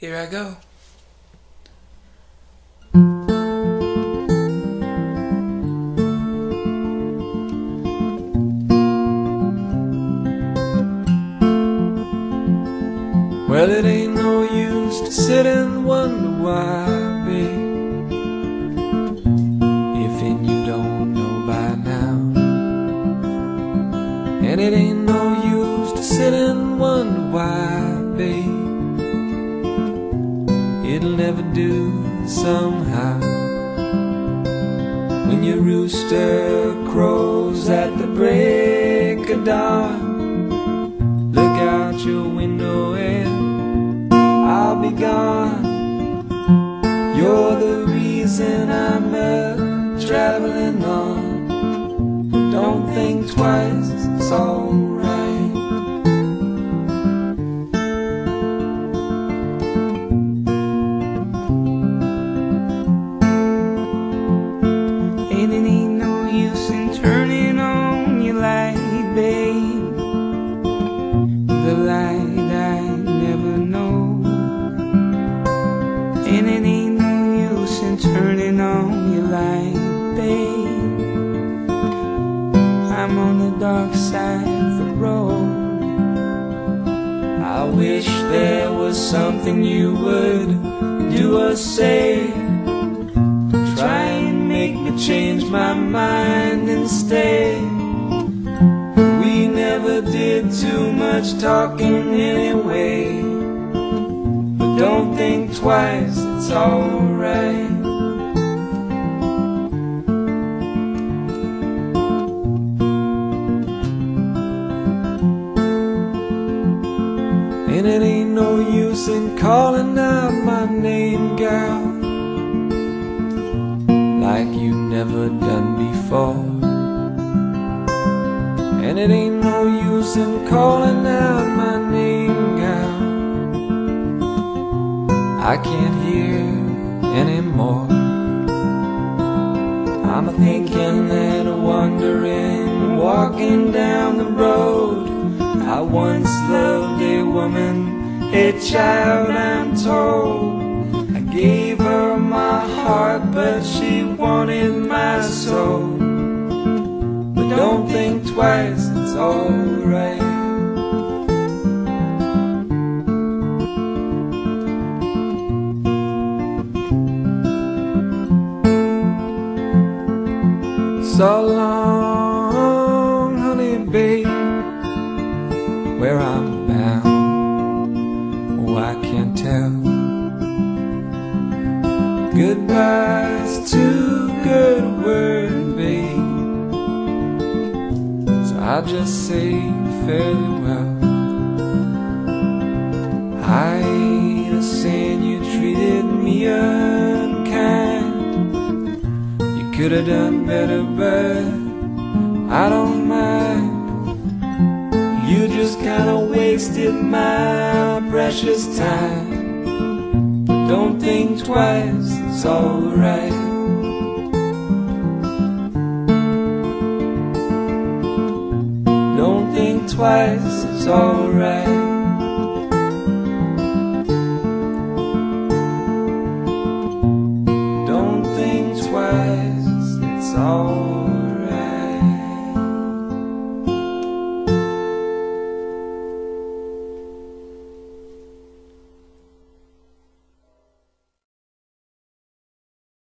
Here I go. Well, it ain't no use to sit and wonder why, babe, if you don't know by now. And it ain't no use to sit and wonder why, babe, it'll never do somehow. When your rooster crows at the break of dawn, look out your window and I'll be gone. You're the reason I'm traveling on. Don't think twice, it's alright. And it ain't no use in turning on your light, babe, the light I never know. And it ain't no use in turning on your light, babe, I'm on the dark side of the road. I wish there was something you would do or say to try and make me change my mind and stay. We never did too much talking anyway. But don't think twice, it's alright. And it ain't no use in calling out my name, girl, like you've never done before. And it ain't no use in calling out my name, girl, I can't hear anymore. I'm a-thinking and a-wondering, walking down the road. I once loved a woman, a child I'm told. I gave her my heart, but she wanted my soul. But don't think twice, it's alright. So long, honey, babe, where I'm bound, oh, I can't tell. Goodbye's too good a word, babe, so I'll just say farewell. I ain't a-saying you treated me unkind. You could have done better, but I don't mind. You just kinda wasted my precious time. But don't think twice, it's alright. Don't think twice, it's alright. Don't think twice, it's alright.